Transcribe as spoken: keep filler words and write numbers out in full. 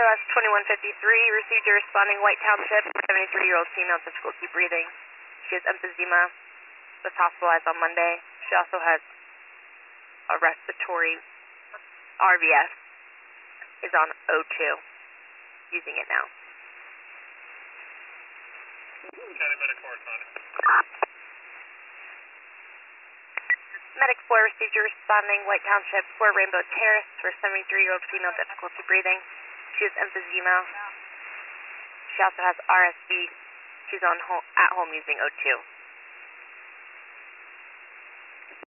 S twenty-one fifty-three, received your responding White Township, seventy-three-year-old female, difficulty breathing. She has emphysema, was hospitalized on Monday. She also has a respiratory R V S, is on O two, using it now. County Medic correspondent. Medic four received your responding White Township for Rainbow Terrace for seventy-three-year-old female, difficulty breathing. She has emphysema. She also has R S V. She's on home, at home using O two.